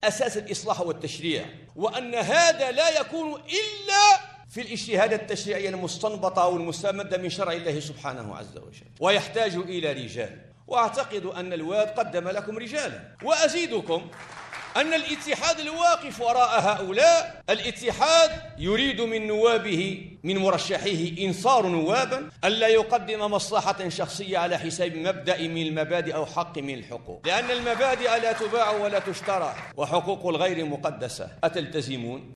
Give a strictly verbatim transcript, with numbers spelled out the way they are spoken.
أساس الإصلاح والتشريع، وأن هذا لا يكون إلا في الاجتهادات التشريعية المستنبطة والمستمدة من شرع الله سبحانه عز وجل، ويحتاج إلى رجال، وأعتقد أن الواد قدم لكم رجالا. وأزيدكم أن الاتحاد الواقف وراء هؤلاء الاتحاد يريد من نوابه من مرشحيه إن صاروا نوابا ألا يقدم مصلحة شخصية على حساب مبدأ من المبادئ أو حق من الحقوق، لأن المبادئ لا تباع ولا تشترى، وحقوق الغير مقدسة. أتلتزمون؟